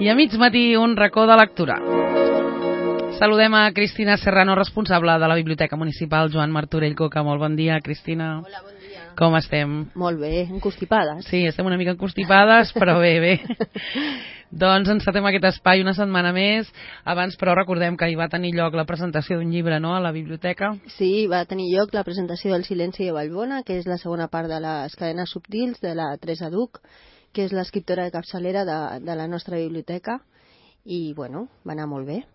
I a mig matí un racó de lectura. Saludem a Cristina Serrano, responsable de la Biblioteca Municipal Joan Martorell Coca. Molt bon dia, Cristina. Hola, bon dia. Com estem? Molt bé, encostipades. Sí, estem una mica encostipades, però bé. Doncs encetem aquest espai una setmana més. Abans, però, recordem que hi va tenir lloc la presentació d'un llibre, no?, a la biblioteca. Sí, va tenir lloc la presentació del Silenci de Vallbona, que és la segona part de les cadenes subtils de la Teresa Duc, que és l'escriptora de capçalera de la nostra biblioteca. I, bueno, va anar molt bé.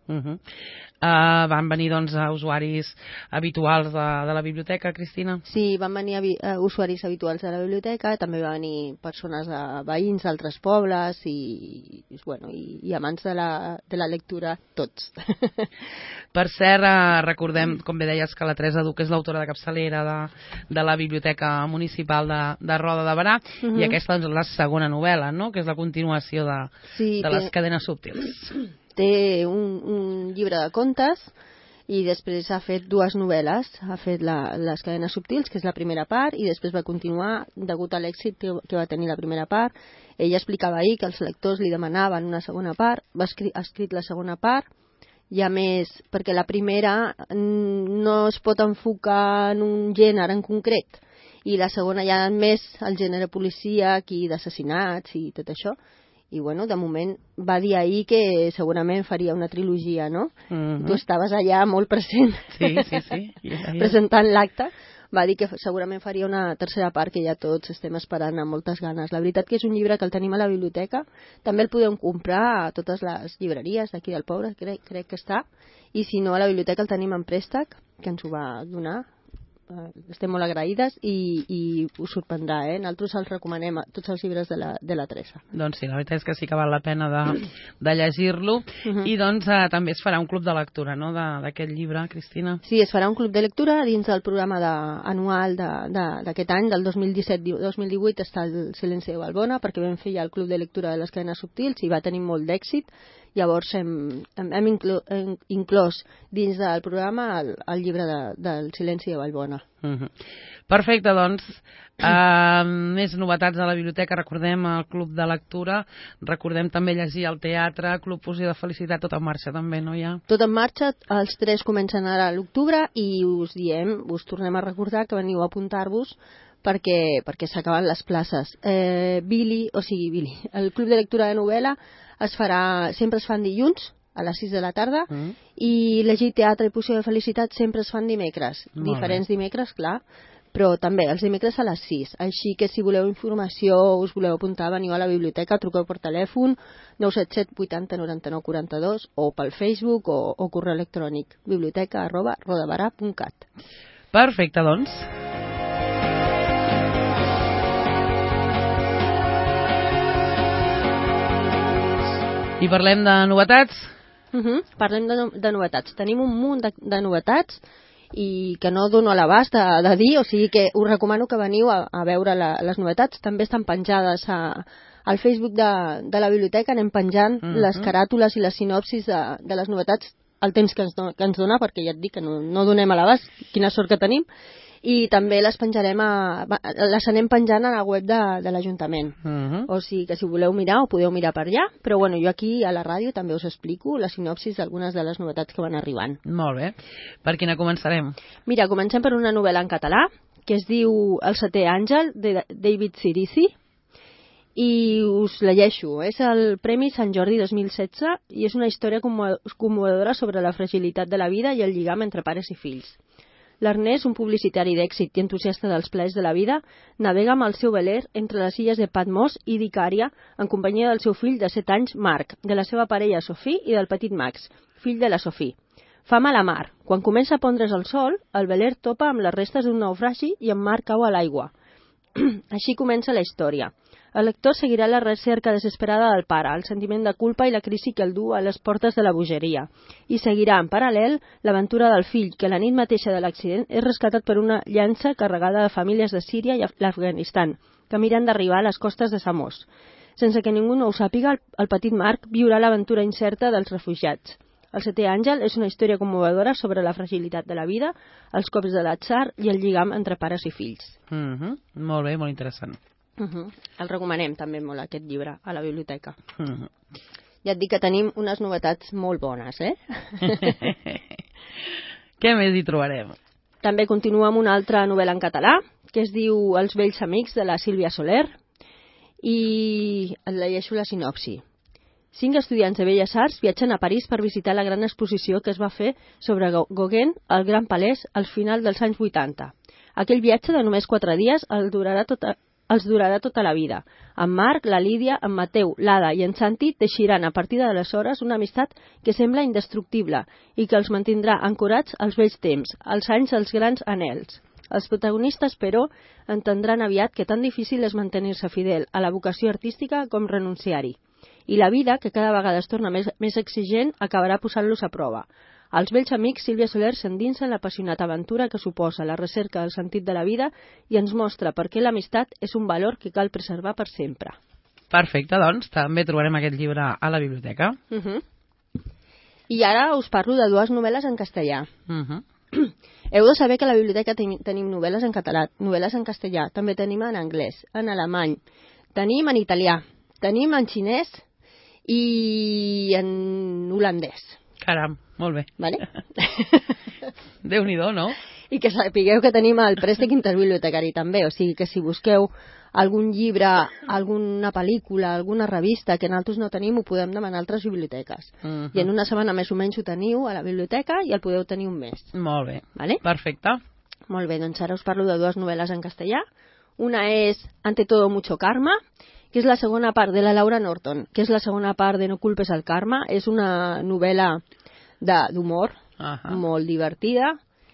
Van venir, doncs, usuaris habituals de la biblioteca, Cristina? Sí, van venir usuaris habituals de la biblioteca, també van venir persones veïns d'altres pobles i amants de la lectura, tots. Per cert, recordem, com bé deies, que la Teresa Duc és l'autora de capçalera de la Biblioteca Municipal de Roda de Berà, i aquesta és la segona novel·la, no?, que és la continuació de les cadenes subtils. Té un llibre de contes i després ha fet dues novel·les. Ha fet les cadenes subtils, que és la primera part, i després va continuar degut a l'èxit que va tenir la primera part. Ella explicava ahir que els lectors li demanaven una segona part, ha escrit la segona part, i a més, perquè la primera no es pot enfocar en un gènere en concret, i la segona ja més el gènere policíac i d'assassinats i tot això. I, bueno, de moment va dir ahir que segurament faria una trilogia, no? Tu estaves allà molt present, sí. presentant l'acte. Va dir que segurament faria una tercera part, que ja tots estem esperant amb moltes ganes. La veritat que és un llibre que el tenim a la biblioteca. També el podem comprar a totes les llibreries d'aquí del poble, crec que està. I si no, a la biblioteca el tenim en préstec, que ens ho va donar. Estem molt agraïdes i us sorprendrà, Nosaltres els recomanem a tots els llibres de la Teresa. Doncs sí, la veritat és que sí que val la pena de llegir-lo. I doncs també es farà un club de lectura, no?, d'aquest llibre, Cristina. Sí, es farà un club de lectura dins del programa anual d'aquest any, del 2017-2018, està el Silenci de Vallbona, perquè vam fer ja el club de lectura de les cadenes subtils i va tenir molt d'èxit. Llavors hem inclòs dins del programa el llibre del Silenci de Vallbona. Perfecte, doncs. Més novetats a la biblioteca. Recordem el club de lectura, recordem també llegir al teatre, Club Poesia de Felicitat, tot en marxa també, no hi ha? Tot en marxa, els 3 comencen ara a l'octubre i us tornem a recordar que veniu a apuntar-vos perquè s'acaben les places. Billy, el club de lectura de novel·la sempre es fan dilluns a les 6 de la tarda i llegir teatre i poesia de felicitat sempre es fan dimecres. Diferents dimecres, clar, però també els dimecres a les 6. Així que si voleu informació, us voleu apuntar, veniu a la biblioteca, truqueu per telèfon 977 80 99 42 o pel Facebook o correu electrònic biblioteca@rodaberà.cat. Perfecte, doncs. I parlem de novetats? Parlem de novetats. Tenim un munt de novetats i que no dono a l'abast de dir, o sigui que us recomano que veniu a veure les novetats. També estan penjades al Facebook de la biblioteca, anem penjant les caràtules i les sinopsis de les novetats el temps que ens dona, perquè ja et dic que no donem a l'abast, quina sort que tenim. I també les anem penjant a la web de l'Ajuntament. O sigui que si ho voleu mirar, ho podeu mirar per allà, però bueno, jo aquí a la ràdio també us explico la sinopsis d'algunes de les novetats que van arribant. Molt bé. Per quina començarem? Mira, comencem per una novel·la en català que es diu El setè àngel, de David Cirici, i us la llegeixo. És el Premi Sant Jordi 2016 i és una història commovedora sobre la fragilitat de la vida i el lligam entre pares i fills. L'Ernest, un publicitari d'èxit i entusiasta dels plaers de la vida, navega amb el seu veler entre les illes de Patmos i d'Icària en companyia del seu fill de 7 anys, Marc, de la seva parella Sophie i del petit Max, fill de la Sophie. Fa mal a mar. Quan comença a pondre's el sol, el veler topa amb les restes d'un naufragi i en Marc cau a l'aigua. Així comença la història. El lector seguirà la recerca desesperada del pare, el sentiment de culpa i la crisi que el du a les portes de la bogeria. I seguirà, en paral·lel, l'aventura del fill, que la nit mateixa de l'accident és rescatat per una llança carregada de famílies de Síria i l'Afganistan, que miren d'arribar a les costes de Samos. Sense que ningú no ho sàpiga, el petit Marc viurà l'aventura incerta dels refugiats. El setè àngel és una història commovedora sobre la fragilitat de la vida, els cops de l'atzar i el lligam entre pares i fills. Molt bé, molt interessant. El recomanem també molt, aquest llibre, a la biblioteca. Ja et dic que tenim unes novetats molt bones, eh? Què més hi trobarem? També continua amb una altra novel·la en català, que es diu Els vells amics, de la Sílvia Soler, i et llegeixo la sinopsi. 5 estudiants de Belles Arts viatgen a París per visitar la gran exposició que es va fer sobre Gauguin al Gran Palès al final dels anys 80. Aquell viatge de només 4 dies els durarà tota la vida. En Marc, la Lídia, en Mateu, l'Ada i en Santi teixiran a partir d'aleshores una amistat que sembla indestructible i que els mantindrà ancorats als vells temps, als anys dels grans anhels. Els protagonistes, però, entendran aviat que tan difícil és mantenir-se fidel a la vocació artística com renunciar-hi. I la vida, que cada vegada es torna més exigent, acabarà posant-los a prova. Els vells amics, Sílvia Soler s'endinsa en l'apassionata aventura que suposa la recerca del sentit de la vida i ens mostra per què l'amistat és un valor que cal preservar per sempre. Perfecte, doncs, també trobarem aquest llibre a la biblioteca. I ara us parlo de 2 novel·les en castellà. Heu de saber que a la biblioteca tenim novel·les en català, novel·les en castellà, també tenim en anglès, en alemany, tenim en italià, tenim en xinès i en holandès. Caram, molt bé. Vale? Déu-n'hi-do, no? I que sapigueu que tenim el préstec interbibliotecari també, o sigui que si busqueu algun llibre, alguna pel·lícula, alguna revista que nosaltres no tenim, ho podem demanar a altres biblioteques. I en una setmana més o menys ho teniu a la biblioteca i el podeu tenir un mes. Molt bé, vale? Perfecte. Molt bé, doncs ara us parlo de 2 novel·les en castellà. Una és Ante todo mucho karma, que és la segona part de la Laura Norton, que és la segona part de No culpes el karma. És una novel·la d'humor, molt divertida,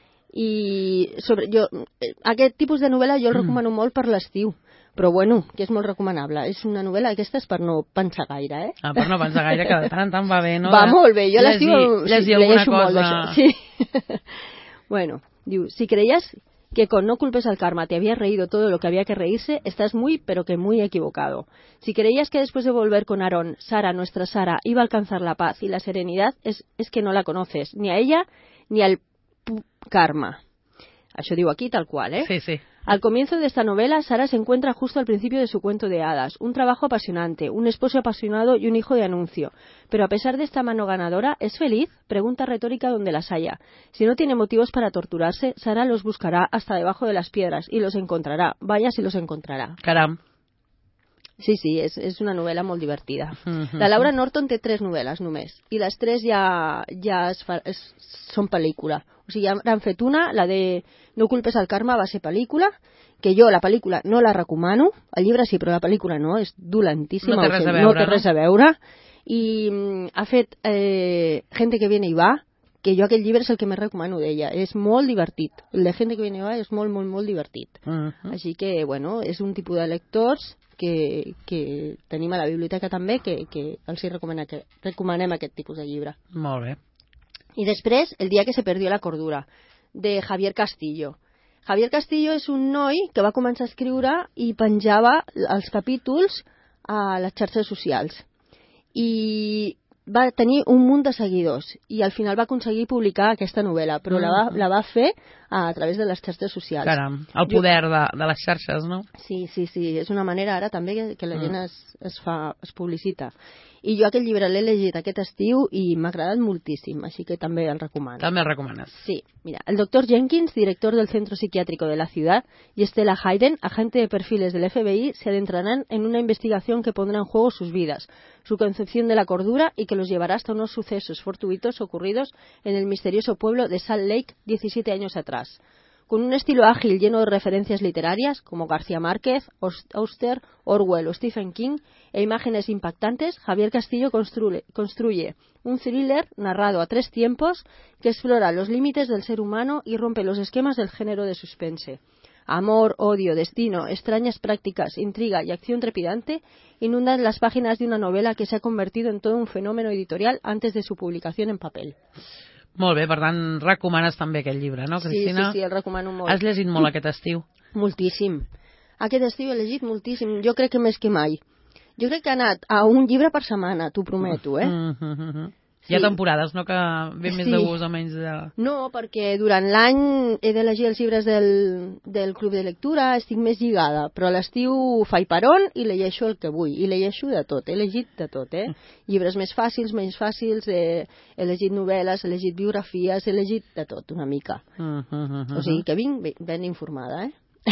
i aquest tipus de novel·la jo el recomano molt per l'estiu, però bueno, que és molt recomanable. És una novel·la d'aquestes per no pensar gaire, eh? Per no pensar gaire, que de tant en tant va bé, no? Va molt bé, jo a l'estiu llegeixo molt d'això. Sí. Bueno, diu, si creías que con No culpes al karma te habías reído todo lo que había que reírse, estás muy, pero que muy equivocado. Si creías que después de volver con Aarón, Sara, nuestra Sara, iba a alcanzar la paz y la serenidad, es que no la conoces, ni a ella ni al karma. Això diu aquí tal cual, ¿eh? Sí, sí. Al comienzo de esta novela, Sara se encuentra justo al principio de su cuento de hadas, un trabajo apasionante, un esposo apasionado y un hijo de anuncio. Pero a pesar de esta mano ganadora, ¿es feliz? Pregunta retórica donde las haya. Si no tiene motivos para torturarse, Sara los buscará hasta debajo de las piedras y los encontrará. Vaya si los encontrarà. Caram. Sí, sí, és una novel·la molt divertida. La Laura Norton té 3 novel·les només, i les 3 ja són pel·lícula. O sigui, ja han fet una, la de No culpes al karma va ser pel·lícula, que jo la pel·lícula no la recomano, el llibre sí, però la pel·lícula no, és dolentíssima. No té res a veure, no té res a veure. I ha fet Gente que viene y va, que jo aquell llibre és el que més recomano d'ella. És molt divertit. El de Gente que viene y va és molt, molt, molt divertit. Així que, bueno, és un tipus de lectors que tenim a la biblioteca també, que els recomanem aquest tipus de llibre. Molt bé. I després, El dia que se perdió la cordura, de Javier Castillo. Javier Castillo és un noi que va començar a escriure i penjava els capítols a les xarxes socials. I va tenir un munt de seguidors i al final va aconseguir publicar aquesta novel·la, però la va fer a través de les xarxes socials. Caram, el poder de les xarxes, no? Sí, és una manera ara també que la gent es publicita. I jo aquest llibre l'he llegit aquest estiu i m'ha agradat moltíssim, així que també el recomano. També el recomanes. Sí, mira, el doctor Jenkins, director del Centro Psiquiátrico de la ciudad, y Stella Hayden, agente de perfiles del FBI, se adentrarán en una investigación que pondrá en juego sus vidas, su concepción de la cordura y que los llevará hasta unos sucesos fortuitos ocurridos en el misterioso pueblo de Salt Lake 17 años atrás. Con un estilo ágil lleno de referencias literarias como García Márquez, Auster, Orwell o Stephen King e imágenes impactantes, Javier Castillo construye un thriller narrado a 3 tiempos que explora los límites del ser humano y rompe los esquemas del género de suspense. Amor, odio, destino, extrañas prácticas, intriga y acción trepidante inundan las páginas de una novela que se ha convertido en todo un fenómeno editorial antes de su publicación en papel. Molt bé, per tant, recomanes també aquest llibre, no, Cristina? Sí, el recomano molt. Has llegit molt aquest estiu? Moltíssim. Aquest estiu he llegit moltíssim, jo crec que més que mai. Jo crec que he anat a un llibre per setmana, t'ho prometo, eh? Hi ha temporades, no?, que ve més de gust o menys de... No, perquè durant l'any he de llegir els llibres del club de lectura, estic més lligada, però a l'estiu faig peron i llegeixo el que vull, i llegeixo de tot, he llegit de tot, llibres més fàcils, menys fàcils, he llegit novel·les, he llegit biografies, he llegit de tot, una mica. O sigui que vinc ben informada,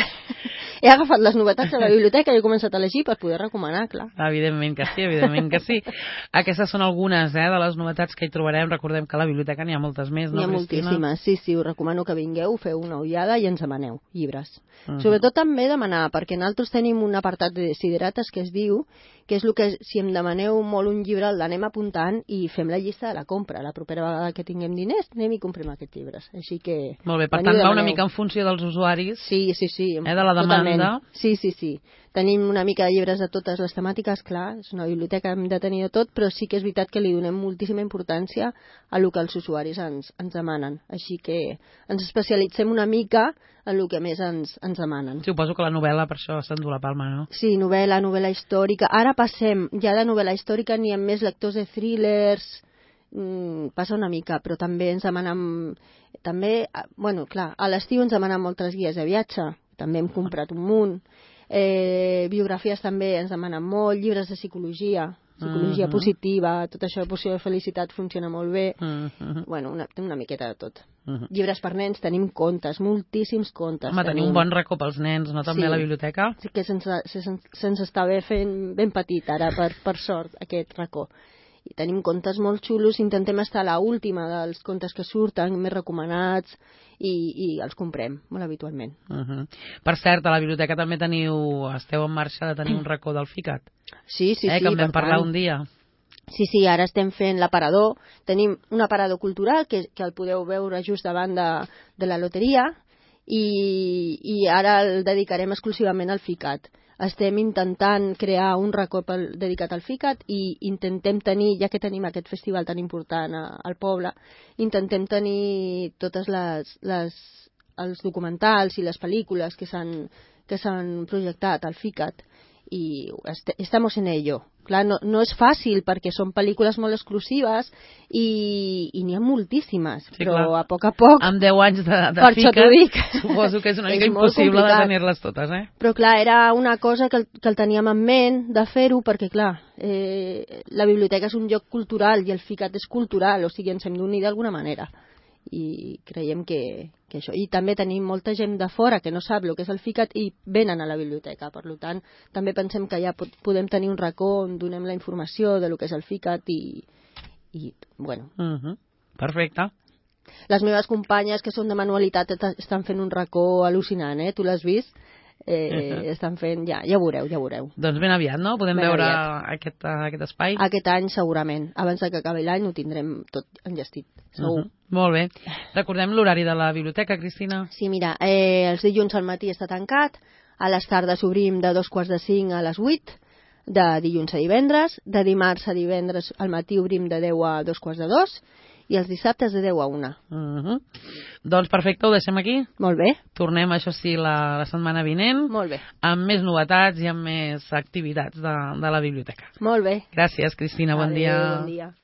He agafat les novetats de la biblioteca i he començat a llegir per poder recomanar, clar. Evidentment que sí, evidentment que sí. Aquestes són algunes de les novetats que hi trobarem. Recordem que a la biblioteca n'hi ha moltes més, no, Cristina? N'hi ha moltíssimes, sí, us recomano que vingueu, feu una ullada i ens demaneu llibres. Sobretot també demanar, perquè nosaltres tenim un apartat de desiderates que es diu, que és el que, si em demaneu molt un llibre, l'anem apuntant i fem la llista de la compra. La propera vegada que tinguem diners, anem i comprem aquests llibres. Així que... Molt bé, per tant va una mica en funció dels usuaris. Sí. De la demanda. Sí. Tenim una mica de llibres de totes les temàtiques, clar, és una biblioteca, hem de tenir de tot, però sí que és veritat que li donem moltíssima importància a el que els usuaris ens demanen. Així que ens especialitzem una mica en el que més ens demanen. Suposo que la novel·la per això s'endú la palma, no? Sí, novel·la històrica. Ara passem, ja de novel·la històrica n'hi ha més lectors de thrillers, passa una mica, però també ens demanen... Bueno, clar, a l'estiu ens demanen moltes guies de viatge, també hem comprat un munt. Biografies també ens demanen molt, llibres de psicologia positiva, tot això de poció de felicitat funciona molt bé. Bueno, una miqueta de tot. Llibres per nens, tenim contes, moltíssims contes. Home, tenim un bon racó pels nens, no, també a la biblioteca? Sí que se'ns està fent ben petit ara, per sort, aquest racó. I tenim contes molt xulos, intentem estar a l'última dels contes que surten, més recomanats, i els comprem molt habitualment. Per cert, a la biblioteca també esteu en marxa de tenir un racó del FICAT. Sí, que en vam parlar un dia. Sí, ara estem fent l'aparador. Tenim un aparador cultural que el podeu veure just davant de la loteria, i ara el dedicarem exclusivament al FICAT. Estem intentant crear un racó dedicat al FICAT i intentem tenir, ja que tenim aquest festival tan important al poble, intentem tenir totes els documentals i les pel·lícules que s'han projectat al FICAT, i estamos en ello. Clar, no és fàcil perquè són pel·lícules molt exclusives i n'hi ha moltíssimes, sí, però clar, a poc... Amb 10 anys de FICAT, suposo que és una mica impossible de tenir-les totes, Però clar, era una cosa que el teníem en ment de fer-ho, perquè clar, la biblioteca és un lloc cultural i el FICAT és cultural, o sigui, ens hem d'unir d'alguna manera. I creiem que això. I també tenim molta gent de fora que no sap el que és el FICAT i venen a la biblioteca. Per tant, també pensem que ja podem tenir un racó on donem la informació de lo que és el FICAT i bueno. Perfecte. Les meves companyes que són de manualitat estan fent un racó al·lucinant, tu l'has vist? Estan fent, ja veureu. Doncs ben aviat, no? Podem veure aquest espai? Aquest any segurament. Abans que acabi l'any ho tindrem tot enllestit, segur. Molt bé. Recordem l'horari de la biblioteca, Cristina? Sí, mira, els dilluns al matí està tancat, a les tardes obrim de 2:45 a les 8, de dilluns a divendres, de dimarts a divendres al matí obrim de 10 a 2:45, i els dissabtes de 10 a 1. Doncs perfecte, ho deixem aquí. Molt bé. Tornem, això sí, la setmana vinent. Molt bé. Amb més novetats i amb més activitats de la biblioteca. Molt bé. Gràcies, Cristina. Bon dia. Bon dia.